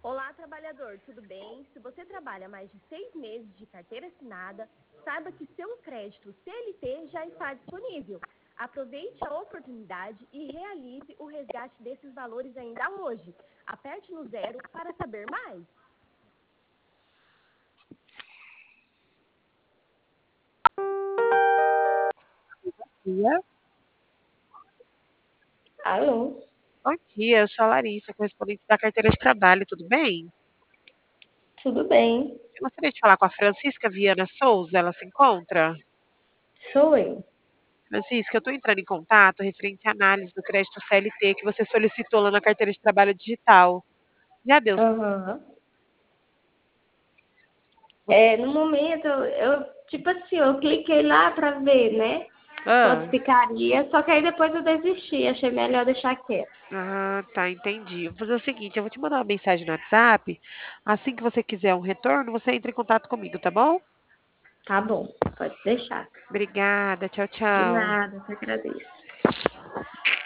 Olá, trabalhador, tudo bem? Se você trabalha mais de 6 meses de carteira assinada, saiba que seu crédito CLT já está disponível. Aproveite a oportunidade e realize o resgate desses valores ainda hoje. Aperte no zero para saber mais. Dia. Alô, Bom dia, eu sou a Larissa, correspondente da carteira de trabalho, tudo bem? tudo bem? Eu gostaria de falar com a Francisca Viana Souza, ela se encontra? Sou eu. Francisca, eu estou entrando em contato referente à análise do crédito CLT que você solicitou lá na carteira de trabalho digital. Já deu? Aham. Você... No momento, tipo assim, eu cliquei lá para ver, né? Ah, Quanto ficaria, só que aí depois eu desisti, achei melhor deixar quieto. tá, entendi. Vou fazer o seguinte, eu vou te mandar uma mensagem no WhatsApp. Assim que você quiser um retorno, você entra em contato comigo, tá bom? Tá bom, pode deixar. Obrigada, tchau, De tchau. nada, eu que agradeço.